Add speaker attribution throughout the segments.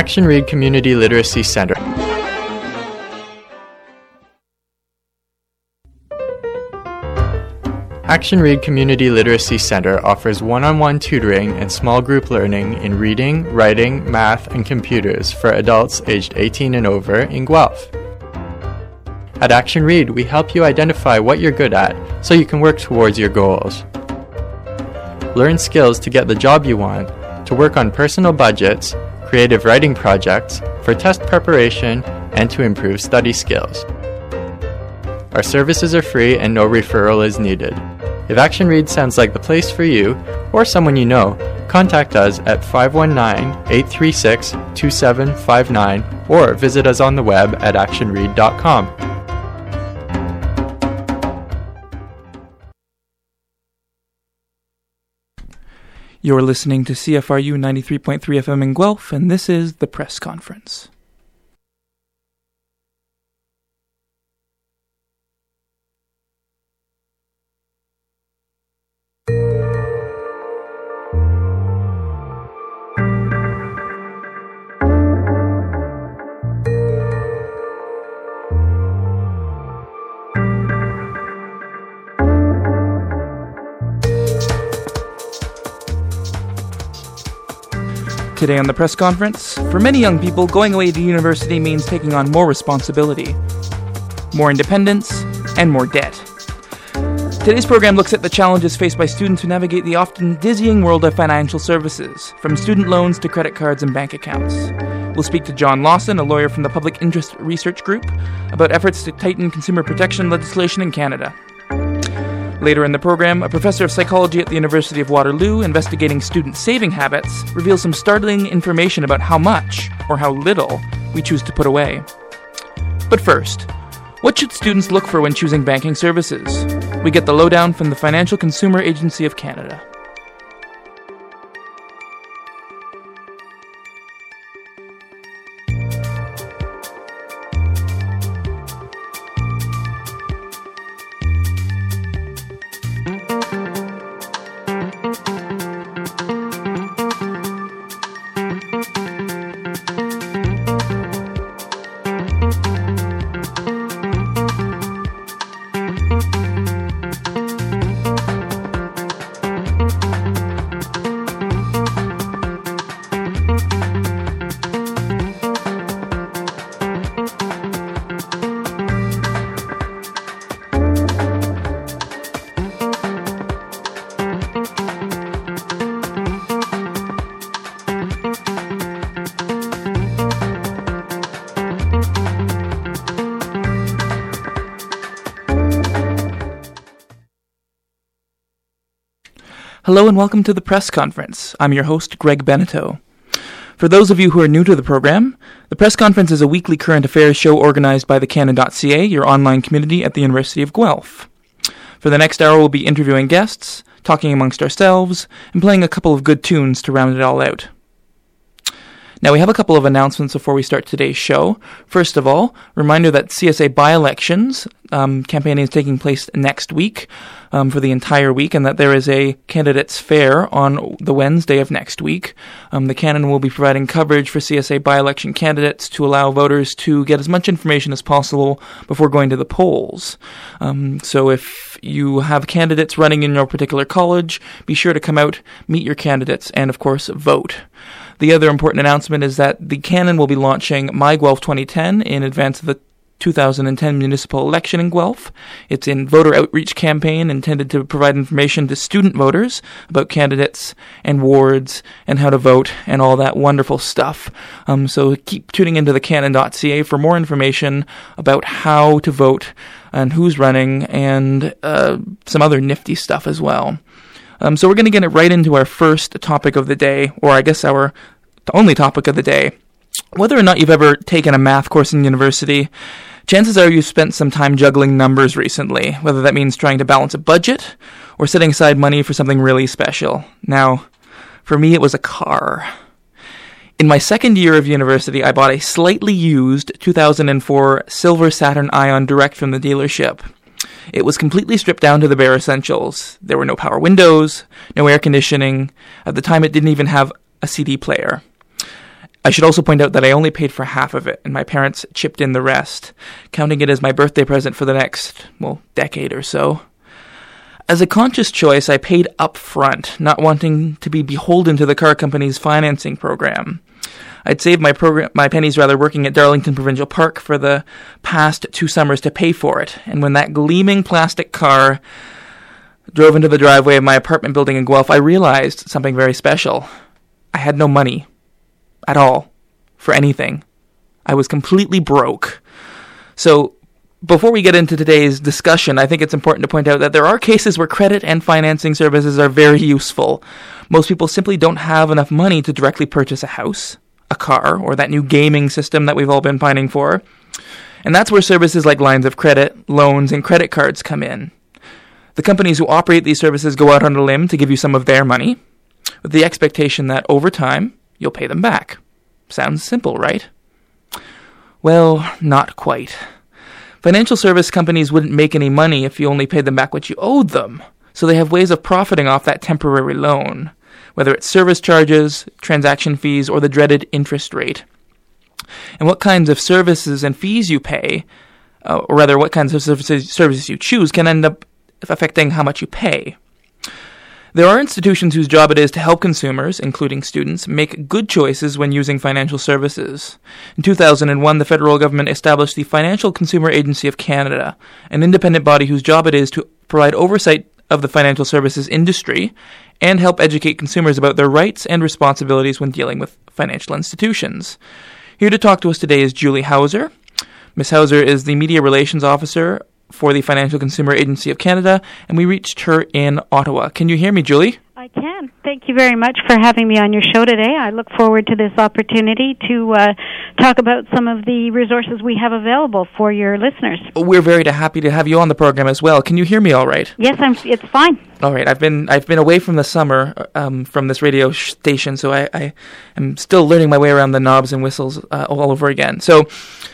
Speaker 1: Action Read Community Literacy Center. Action Read Community Literacy Center offers one-on-one tutoring and small group learning in reading, writing, math, and computers for adults aged 18 and over in Guelph. At Action Read, we help you identify what you're good at so you can work towards your goals. Learn skills to get the job you want, to work on personal budgets, creative writing projects, for test preparation, and to improve study skills. Our services are free and no referral is needed. If Action Read sounds like the place for you, or someone you know, contact us at 519-836-2759 or visit us on the web at actionread.com.
Speaker 2: You're listening to CFRU 93.3 FM in Guelph, and this is the press conference. Today on the press conference, for many young people, going away to university means taking on more responsibility, more independence, and more debt. Today's program looks at the challenges faced by students who navigate the often dizzying world of financial services, from student loans to credit cards and bank accounts. We'll speak to John Lawson, a lawyer from the Public Interest Research Group, about efforts to tighten consumer protection legislation in Canada. Later in the program, a professor of psychology at the University of Waterloo investigating student saving habits reveals some startling information about how much, or how little, we choose to put away. But first, what should students look for when choosing banking services? We get the lowdown from the Financial Consumer Agency of Canada. Hello and welcome to the press conference. I'm your host, Greg Beneteau. For those of you who are new to the program, the press conference is a weekly current affairs show organized by the Canon.ca, your online community at the University of Guelph. For the next hour, we'll be interviewing guests, talking amongst ourselves, and playing a couple of good tunes to round it all out. Now, we have a couple of announcements before we start today's show. First of all, reminder that CSA by-elections campaigning is taking place next week for the entire week, and that there is a candidates fair on the Wednesday of next week. The Canon will be providing coverage for CSA by-election candidates to allow voters to get as much information as possible before going to the polls. So if you have candidates running in your particular college, be sure to come out, meet your candidates, and of course, vote. The other important announcement is that the Canon will be launching My Guelph 2010 in advance of the 2010 municipal election in Guelph. It's a voter outreach campaign intended to provide information to student voters about candidates and wards and how to vote and all that wonderful stuff. So keep tuning into the Canon.ca for more information about how to vote and who's running and some other nifty stuff as well. So we're going to get it right into our first topic of the day, or I guess our only topic of the day. Whether or not you've ever taken a math course in university, chances are you've spent some time juggling numbers recently, whether that means trying to balance a budget or setting aside money for something really special. Now, for me, it was a car. In my second year of university, I bought a slightly used 2004 Silver Saturn Ion direct from the dealership. It was completely stripped down to the bare essentials. There were no power windows, no air conditioning. At the time, it didn't even have a CD player. I should also point out that I only paid for half of it, and my parents chipped in the rest, counting it as my birthday present for the next, decade or so. As a conscious choice, I paid up front, not wanting to be beholden to the car company's financing program. I'd saved my pennies working at Darlington Provincial Park for the past 2 summers to pay for it, and when that gleaming plastic car drove into the driveway of my apartment building in Guelph, I realized something very special. I had no money. At all. For anything. I was completely broke. So, before we get into today's discussion, I think it's important to point out that there are cases where credit and financing services are very useful. Most people simply don't have enough money to directly purchase a house, a car, or that new gaming system that we've all been pining for. And that's where services like lines of credit, loans, and credit cards come in. The companies who operate these services go out on a limb to give you some of their money, with the expectation that over time, you'll pay them back. Sounds simple, right? Well, not quite. Financial service companies wouldn't make any money if you only paid them back what you owed them, so they have ways of profiting off that temporary loan, whether it's service charges, transaction fees, or the dreaded interest rate. And what kinds of services and fees you pay, or rather what kinds of services you choose, can end up affecting how much you pay. There are institutions whose job it is to help consumers, including students, make good choices when using financial services. In 2001, the federal government established the Financial Consumer Agency of Canada, an independent body whose job it is to provide oversight of the financial services industry and help educate consumers about their rights and responsibilities when dealing with financial institutions. Here to talk to us today is Julie Hauser. Ms. Hauser is the Media Relations Officer for the Financial Consumer Agency of Canada, and we reached her in Ottawa. Can you hear me, Julie?
Speaker 3: I can. Thank you very much for having me on your show today. I look forward to this opportunity to talk about some of the resources we have available for your listeners.
Speaker 2: We're very happy to have you on the program as well. Can you hear me all right?
Speaker 3: Yes, it's fine.
Speaker 2: All right. I've been away from the summer from this radio station, so I am still learning my way around the knobs and whistles all over again. So,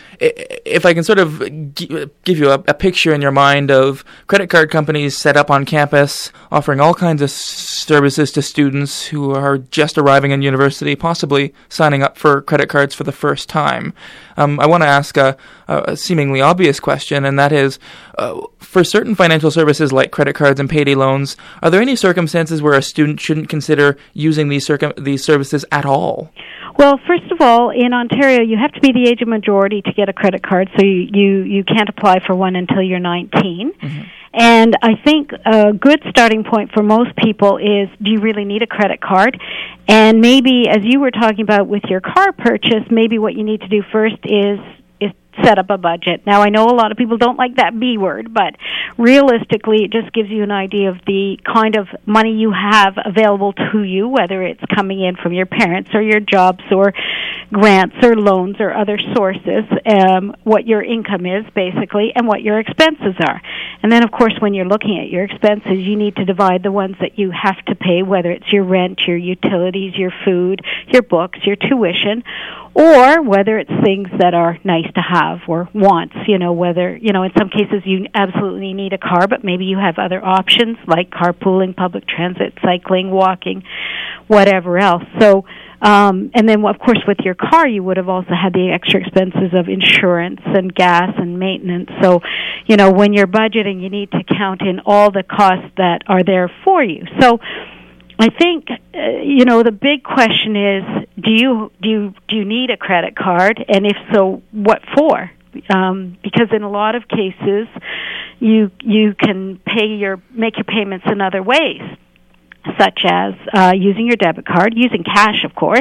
Speaker 2: if I can sort of give you a picture in your mind of credit card companies set up on campus, offering all kinds of services to students who are just arriving in university, possibly signing up for credit cards for the first time. I want to ask a seemingly obvious question, and that is, for certain financial services like credit cards and payday loans, are there any circumstances where a student shouldn't consider using these services at all?
Speaker 3: Well, first of all, in Ontario, you have to be the age of majority to get a credit card, so you can't apply for one until you're 19. Mm-hmm. And I think a good starting point for most people is, do you really need a credit card? And maybe, as you were talking about with your car purchase, maybe what you need to do first is set up a budget. Now, I know a lot of people don't like that B word, but realistically, it just gives you an idea of the kind of money you have available to you, whether it's coming in from your parents or your jobs or grants or loans or other sources, what your income is, basically, and what your expenses are. And then, of course, when you're looking at your expenses, you need to divide the ones that you have to pay, whether it's your rent, your utilities, your food, your books, your tuition, or whether it's things that are nice to have or wants, whether, in some cases you absolutely need a car, but maybe you have other options like carpooling, public transit, cycling, walking, whatever else. So, and then, of course, with your car, you would have also had the extra expenses of insurance and gas and maintenance. So, when you're budgeting, you need to count in all the costs that are there for you. So, I think, the big question is, do you need a credit card? And if so, what for? Because in a lot of cases, you can make your payments in other ways, such as using your debit card, using cash, of course,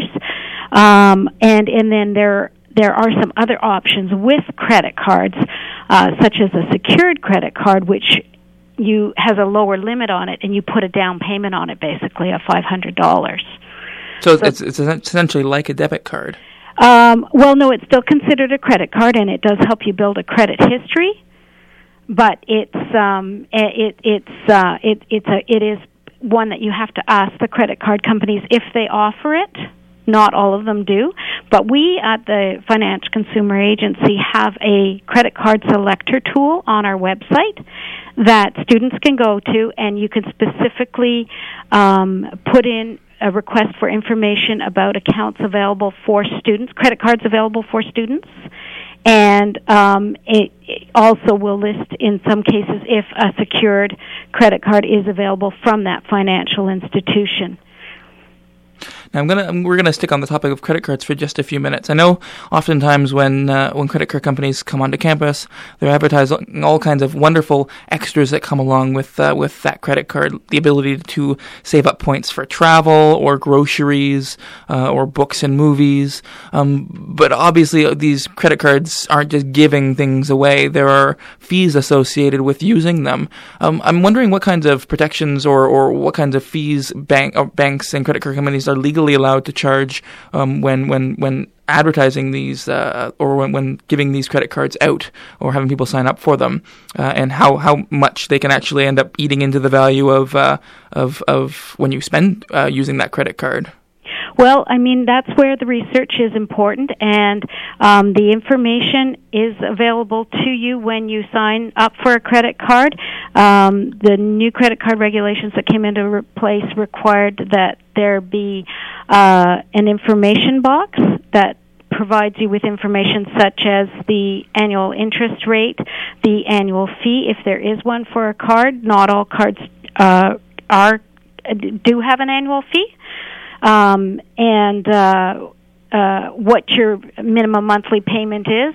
Speaker 3: and then there are some other options with credit cards, such as a secured credit card, which has a lower limit on it, and you put a down payment on it, basically, of $500.
Speaker 2: So it's essentially like a debit card.
Speaker 3: Well, no, it's still considered a credit card, and it does help you build a credit history. But it is one that you have to ask the credit card companies if they offer it. Not all of them do, but we at the Financial Consumer Agency have a credit card selector tool on our website that students can go to, and you can specifically put in a request for information about accounts available for students, credit cards available for students. And it also will list, in some cases, if a secured credit card is available from that financial institution.
Speaker 2: Now we're gonna stick on the topic of credit cards for just a few minutes. I know oftentimes when credit card companies come onto campus, they're advertising all kinds of wonderful extras that come along with that credit card. The ability to save up points for travel or groceries or books and movies. But obviously these credit cards aren't just giving things away. There are fees associated with using them. I'm wondering what kinds of protections or what kinds of fees banks and credit card companies are legally allowed to charge when advertising these or when giving these credit cards out or having people sign up for them, and how much they can actually end up eating into the value of when you spend using that credit card.
Speaker 3: Well, I mean, that's where the research is important, and the information is available to you when you sign up for a credit card. The new credit card regulations that came into place required that there be an information box that provides you with information such as the annual interest rate, the annual fee, if there is one for a card. Not all cards do have an annual fee. And what your minimum monthly payment is.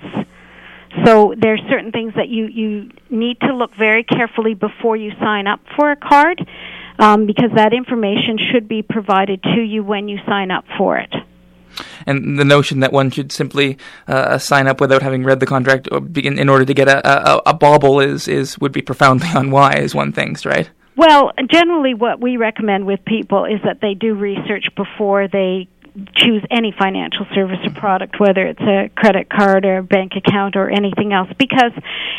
Speaker 3: So there's certain things that you need to look very carefully before you sign up for a card, because that information should be provided to you when you sign up for it.
Speaker 2: And the notion that one should simply sign up without having read the contract in order to get a bauble would be profoundly unwise, one thinks, right?
Speaker 3: Well, generally what we recommend with people is that they do research before they choose any financial service or product, whether it's a credit card or a bank account or anything else, because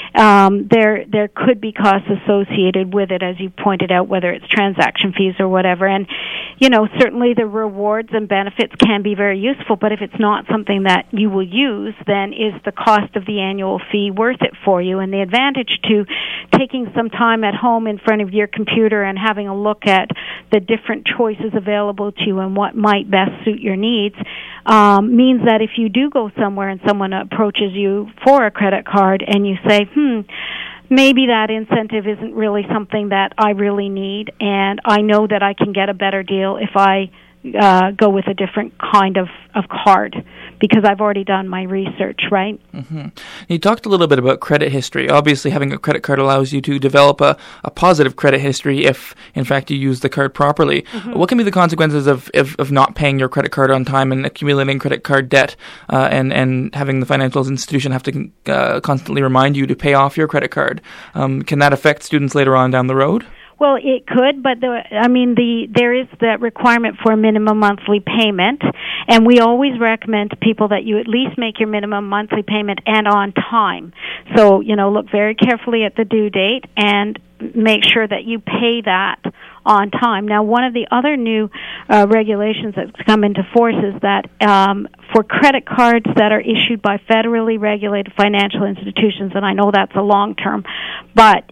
Speaker 3: there could be costs associated with it, as you pointed out, whether it's transaction fees or whatever. And, certainly the rewards and benefits can be very useful, but if it's not something that you will use, then is the cost of the annual fee worth it for you? And the advantage to taking some time at home in front of your computer and having a look at the different choices available to you and what might best suit your needs means that if you do go somewhere and someone approaches you for a credit card and you say, maybe that incentive isn't really something that I really need, and I know that I can get a better deal if I go with a different kind of card, because I've already done my research, right?
Speaker 2: Mm-hmm. You talked a little bit about credit history. Obviously, having a credit card allows you to develop a positive credit history if, in fact, you use the card properly. Mm-hmm. What can be the consequences of not paying your credit card on time and accumulating credit card debt and having the financial institution have to constantly remind you to pay off your credit card? Can that affect students later on down the road?
Speaker 3: Well, it could, but there is that requirement for a minimum monthly payment, and we always recommend to people that you at least make your minimum monthly payment and on time. So, look very carefully at the due date and make sure that you pay that on time. Now, one of the other new regulations that's come into force is that for credit cards that are issued by federally regulated financial institutions, and I know that's a long term, but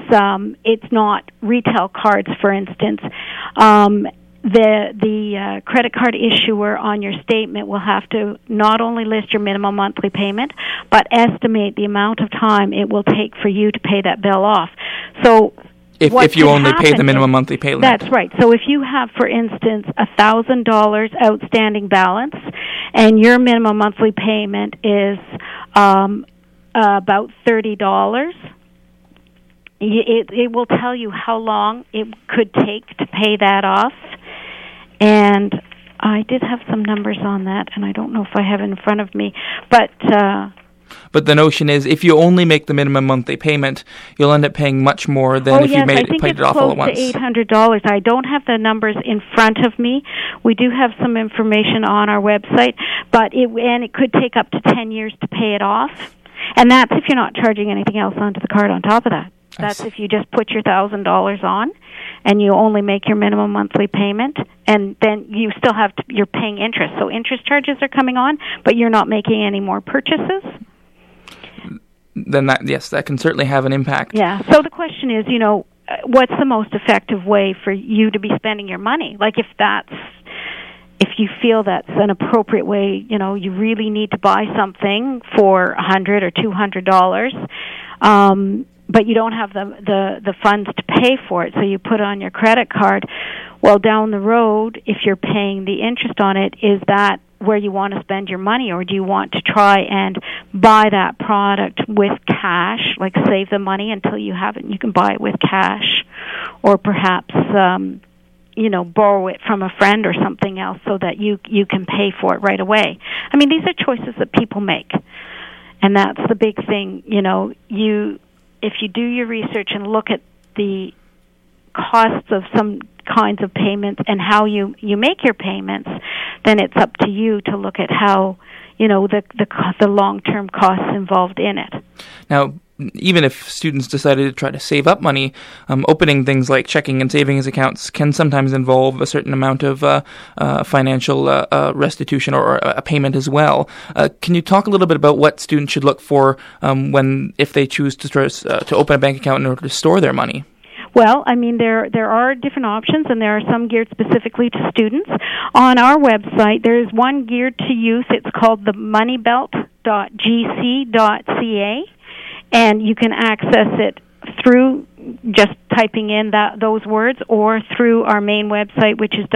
Speaker 3: it's not retail cards, for instance. The credit card issuer on your statement will have to not only list your minimum monthly payment, but estimate the amount of time it will take for you to pay that bill off. So
Speaker 2: if you only pay the minimum monthly payment.
Speaker 3: That's right. So if you have, for instance, $1,000 outstanding balance, and your minimum monthly payment is about $30, it will tell you how long it could take to pay that off. And I did have some numbers on that, and I don't know if I have it in front of me, but
Speaker 2: the notion is, if you only make the minimum monthly payment, you'll end up paying much more than if you paid it off all at once.
Speaker 3: I think it's close to $800. I don't have the numbers in front of me. We do have some information on our website, but it could take up to 10 years to pay it off. And that's if you're not charging anything else onto the card on top of that. That's if you just put your $1,000 on and you only make your minimum monthly payment, and then you still you're paying interest. So interest charges are coming on, but you're not making any more purchases.
Speaker 2: Then that can certainly have an impact.
Speaker 3: Yeah. So the question is, what's the most effective way for you to be spending your money? Like if that's if you feel that's an appropriate way, you really need to buy something for $100 or $200, but you don't have the funds to pay for it, so you put it on your credit card. Well, down the road, if you're paying the interest on it, is that where you want to spend your money, or do you want to try and buy that product with cash, like save the money until you have it and you can buy it with cash, or perhaps borrow it from a friend or something else so that you can pay for it right away. I mean, these are choices that people make, and that's the big thing. If you do your research and look at the costs of some kinds of payments and how you make your payments, then it's up to you to look at how the long-term costs involved in it.
Speaker 2: Now, even if students decided to try to save up money, opening things like checking and savings accounts can sometimes involve a certain amount of financial restitution or a payment as well. Can you talk a little bit about what students should look for if they choose to open a bank account in order to store their money?
Speaker 3: Well, I mean, there are different options, and there are some geared specifically to students. On our website, there is one geared to youth. It's called the moneybelt.gc.ca, and you can access it through just typing in those words, or through our main website, which is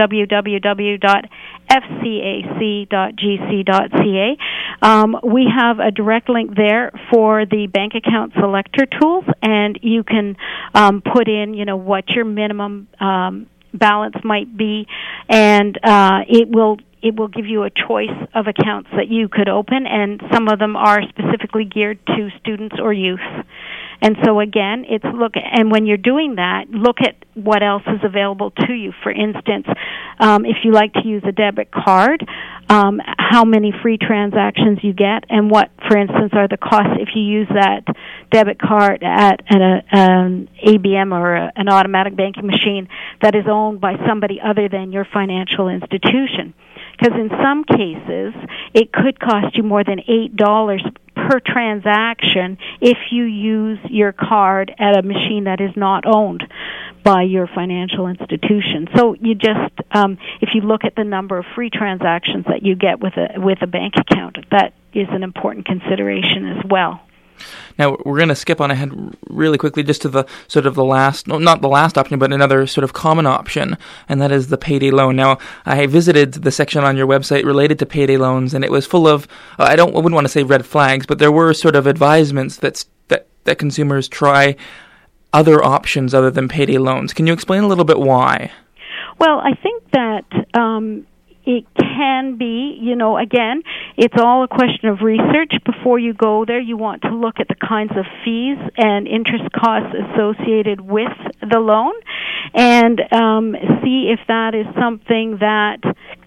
Speaker 3: www.fcac.gc.ca. We have a direct link there for the bank account selector tools, and you can put in, what your minimum balance might be, and it will give you a choice of accounts that you could open, and some of them are specifically geared to students or youth. And so again, and when you're doing that, look at what else is available to you. For instance, if you like to use a debit card, how many free transactions you get, and what, for instance, are the costs if you use that debit card at an ABM or an automatic banking machine that is owned by somebody other than your financial institution. Because in some cases, it could cost you more than $8 per transaction if you use your card at a machine that is not owned by your financial institution. So you just, if you look at the number of free transactions that you get with a bank account, that is an important consideration as well.
Speaker 2: Now, we're going to skip on ahead really quickly just to the sort of not the last option, but another sort of common option, and that is the payday loan. Now, I visited the section on your website related to payday loans, and it was full of, I wouldn't want to say red flags, but there were sort of advisements that consumers try other options other than payday loans. Can you explain a little bit why?
Speaker 3: Well, I think that it can be, again, it's all a question of research. Before you go there, you want to look at the kinds of fees and interest costs associated with the loan, and see if that is something that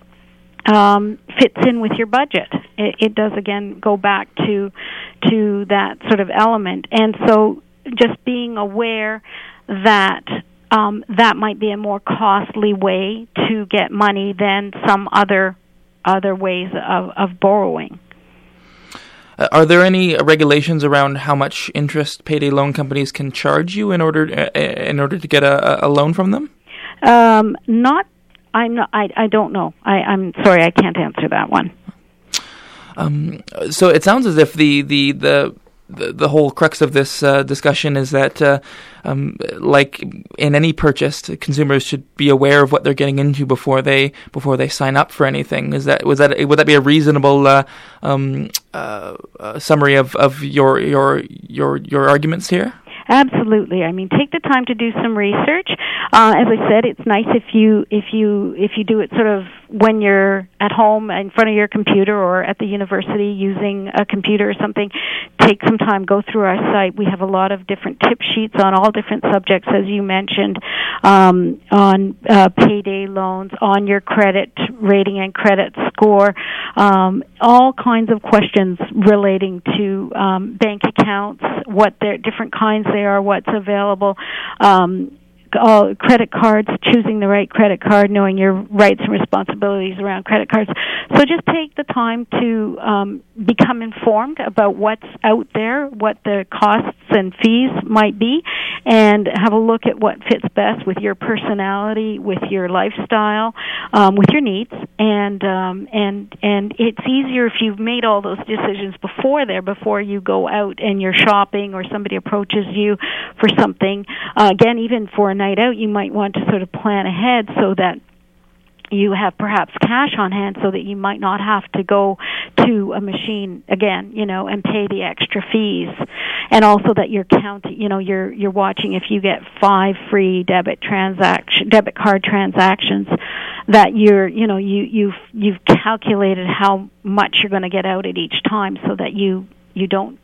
Speaker 3: fits in with your budget. It does, again, go back to that sort of element. And so just being aware that that might be a more costly way to get money than some other ways of borrowing.
Speaker 2: Are there any regulations around how much interest payday loan companies can charge you in order to get a loan from them? I don't know. I'm sorry, I can't answer that one. So it sounds as if the whole crux of this discussion is that, like in any purchase, consumers should be aware of what they're getting into before they sign up for anything. Would that be a reasonable summary of your arguments here?
Speaker 3: Absolutely. I mean, take the time to do some research. As I said, it's nice if you do it sort of when you're at home in front of your computer or at the university using a computer or something. Take some time, go through our site. We have a lot of different tip sheets on all different subjects, as you mentioned, on payday loans, on your credit rating and credit score, all kinds of questions relating to bank accounts, what their different kinds they are, what's available, all credit cards, choosing the right credit card, knowing your rights and responsibilities around credit cards. So just take the time to become informed about what's out there, what the costs and fees might be, and have a look at what fits best with your personality, with your lifestyle, with your needs, and it's easier if you've made all those decisions before you go out and you're shopping or somebody approaches you for something. Again, even for a night out, you might want to sort of plan ahead so that you have perhaps cash on hand so that you might not have to go to a machine again, and pay the extra fees. And also that you're counting, you're watching if you get 5 free debit card transactions, that you've calculated how much you're going to get out at each time, so that you don't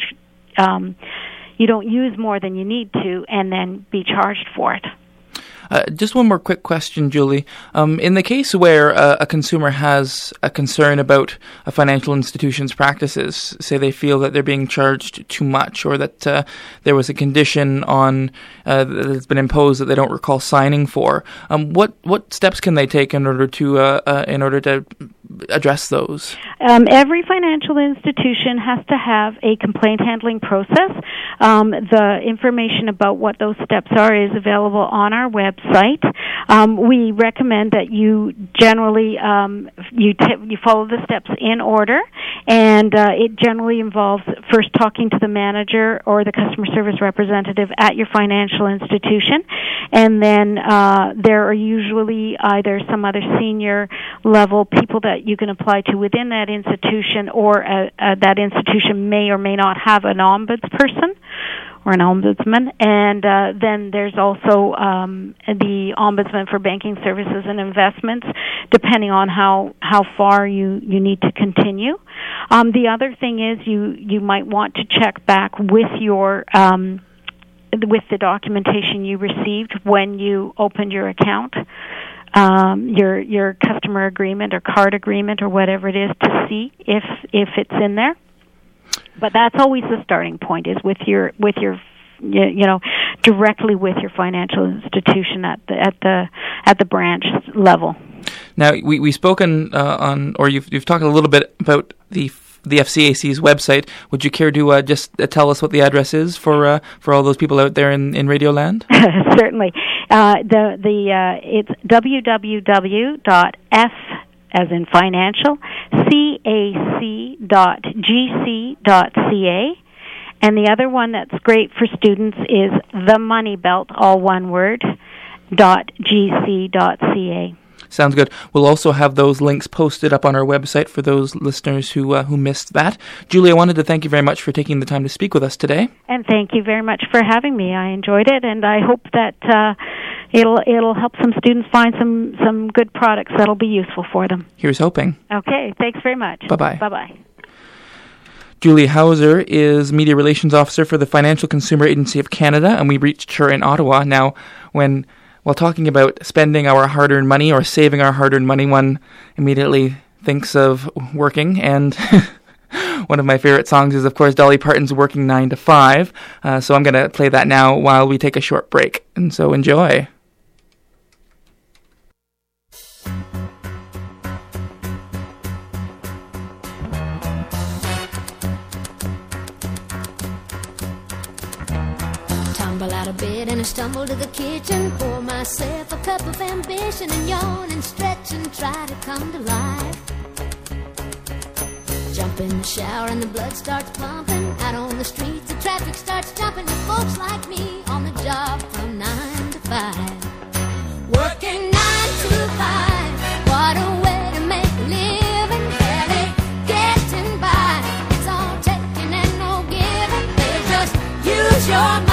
Speaker 3: use more than you need to and then be charged for it.
Speaker 2: Just one more quick question, Julie. In the case where a consumer has a concern about a financial institution's practices, say they feel that they're being charged too much, or that there was a condition on that's been imposed that they don't recall signing for, what steps can they take in order to address those?
Speaker 3: Every financial institution has to have a complaint handling process. The information about what those steps are is available on our website. We recommend that you generally you follow the steps in order, and it generally involves first talking to the manager or the customer service representative at your financial institution, and then there are usually either some other senior level people that you can apply to within that institution, or that institution may or may not have an ombudsperson or an ombudsman, and then there's also the ombudsman for banking services and investments, depending on how far you need to continue. The other thing is you might want to check back with your with the documentation you received when you opened your account, your customer agreement or card agreement or whatever it is, to see if it's in there. But that's always the starting point, is with your directly with your financial institution at the branch level.
Speaker 2: Now we've spoken or you've talked a little bit about the FCAC's website. Would you care to just tell us what the address is for all those people out there in Radio Land?
Speaker 3: Certainly. It's www.f as in financial, cac.gc.ca. And the other one that's great for students is the Money Belt, all one word, .gc.ca.
Speaker 2: Sounds good. We'll also have those links posted up on our website for those listeners who missed that. Julie, I wanted to thank you very much for taking the time to speak with us today.
Speaker 3: And thank you very much for having me. I enjoyed it, and I hope that it'll help some students find some good products that'll be useful for them.
Speaker 2: Here's hoping.
Speaker 3: Okay, thanks very much.
Speaker 2: Bye-bye.
Speaker 3: Bye-bye.
Speaker 2: Julie Hauser is Media Relations Officer for the Financial Consumer Agency of Canada, and we reached her in Ottawa. Now, while talking about spending our hard-earned money or saving our hard-earned money, one immediately thinks of working, and one of my favorite songs is, of course, Dolly Parton's Working 9 to 5, so I'm going to play that now while we take a short break, and so enjoy.
Speaker 4: Out of bed and I stumble to the kitchen, pour myself a cup of ambition and yawn and stretch and try to come to life. Jump in the shower and the blood starts pumping. Out on the streets the traffic starts jumping, with folks like me on the job from 9 to 5. Working 9 to 5, what a way to make a living, barely getting by. It's all taking and no giving, they just use your mind.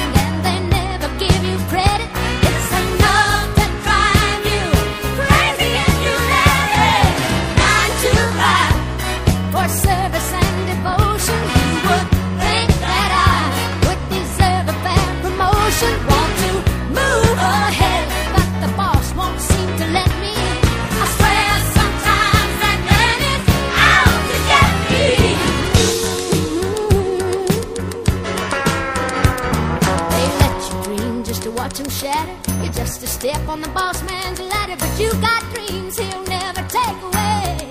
Speaker 4: Just a step on the boss man's ladder, but you got dreams he'll never take away.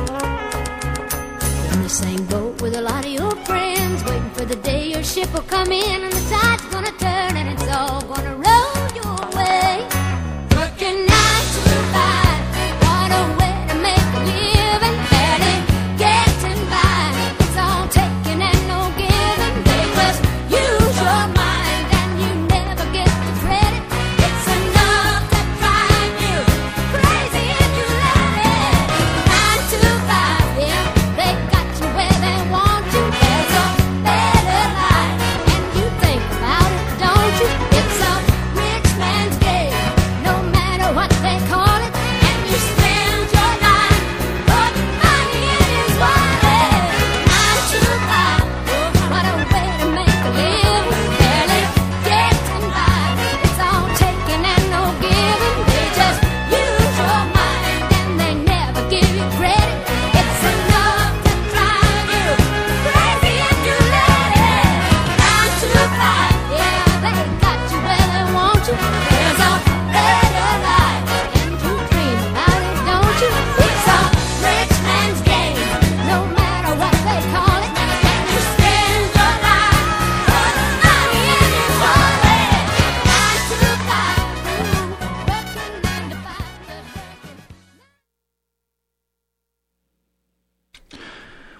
Speaker 4: In the same boat with a lot of your friends, waiting for the day your ship will come in and the tide's gonna turn and it's all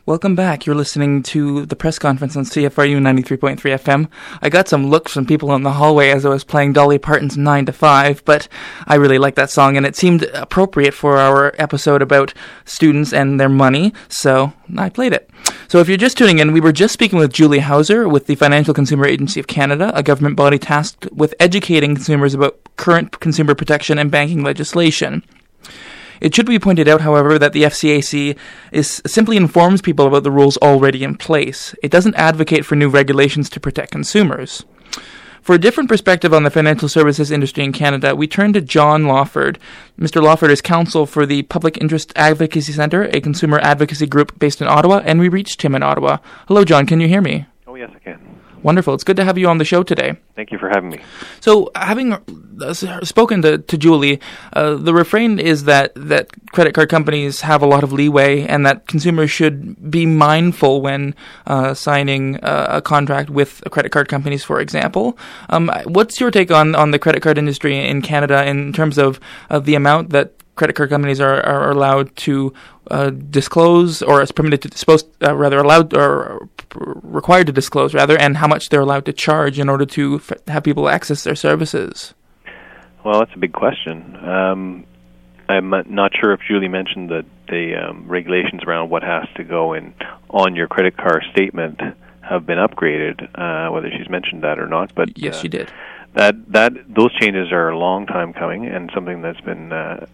Speaker 2: Welcome back. You're listening to the press conference on CFRU 93.3 FM. I got some looks from people in the hallway as I was playing Dolly Parton's 9 to 5, but I really like that song, and it seemed appropriate for our episode about students and their money, so I played it. So if you're just tuning in, we were just speaking with Julie Hauser with the Financial Consumer Agency of Canada, a government body tasked with educating consumers about current consumer protection and banking legislation. It should be pointed out, however, that the FCAC simply informs people about the rules already in place. It doesn't advocate for new regulations to protect consumers. For a different perspective on the financial services industry in Canada, we turn to John Lawford. Mr. Lawford is counsel for the Public Interest Advocacy Centre, a consumer advocacy group based in Ottawa, and we reached him in Ottawa. Hello, John. Can you hear me?
Speaker 5: Oh, yes, I can.
Speaker 2: Wonderful. It's good to have you on the show today.
Speaker 5: Thank you for having me.
Speaker 2: So, having spoken to Julie, the refrain is that credit card companies have a lot of leeway and that consumers should be mindful when signing a contract with credit card companies, for example. What's your take on the credit card industry in Canada in terms of the amount that credit card companies are allowed to disclose, or is permitted to dispose, allowed or required to disclose, rather, and how much they're allowed to charge in order to have people access their services?
Speaker 5: Well, that's a big question. I'm not sure if Julie mentioned that the regulations around what has to go in on your credit card statement have been upgraded, whether she's mentioned that or not. But
Speaker 2: yes, she did.
Speaker 5: Those changes are a long time coming, and something that's been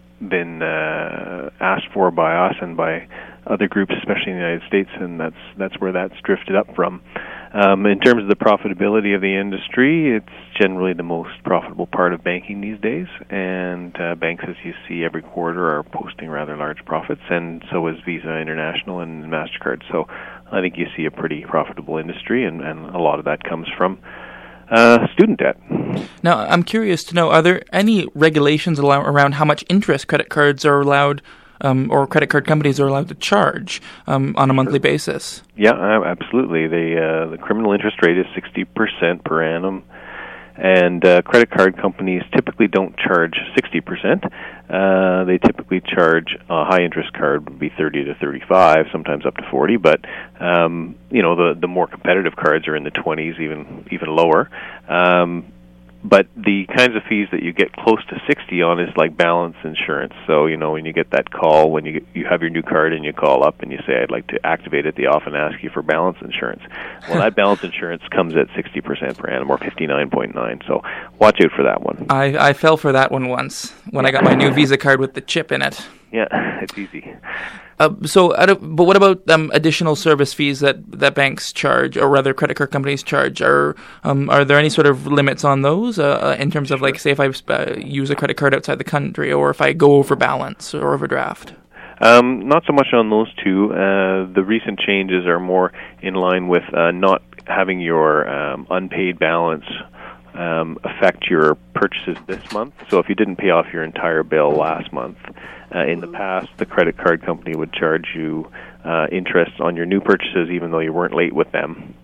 Speaker 5: asked for by us and by other groups, especially in the United States, and that's where that's drifted up from. In terms of the profitability of the industry, it's generally the most profitable part of banking these days, and banks, as you see every quarter, are posting rather large profits, and so is Visa International and MasterCard. So I think you see a pretty profitable industry, and a lot of that comes from student debt.
Speaker 2: Now, I'm curious to know, are there any regulations around how much interest credit cards are allowed, or credit card companies are allowed to charge on a monthly basis? Yeah,
Speaker 5: absolutely. The criminal interest rate is 60% per annum, and credit card companies typically don't charge 60%. They typically charge a high-interest card would be 30 to 35, sometimes up to 40, but the more competitive cards are in the 20s, even lower. But the kinds of fees that you get close to 60 on is like balance insurance. So, when you get that call, when you have your new card and you call up and you say, I'd like to activate it, they often ask you for balance insurance. Well, that balance insurance comes at 60% per annum, or 59.9. So watch out for that one.
Speaker 2: I fell for that one once when I got my new Visa card with the chip in it.
Speaker 5: Yeah, it's easy.
Speaker 2: But what about additional service fees that banks charge, or rather credit card companies charge? Are there any sort of limits on those in terms of, like, say, if I use a credit card outside the country, or if I go over balance or overdraft?
Speaker 5: Not so much on those two. The recent changes are more in line with not having your unpaid balance affect your purchases this month. So if you didn't pay off your entire bill last month, in the past, the credit card company would charge you interest on your new purchases even though you weren't late with them.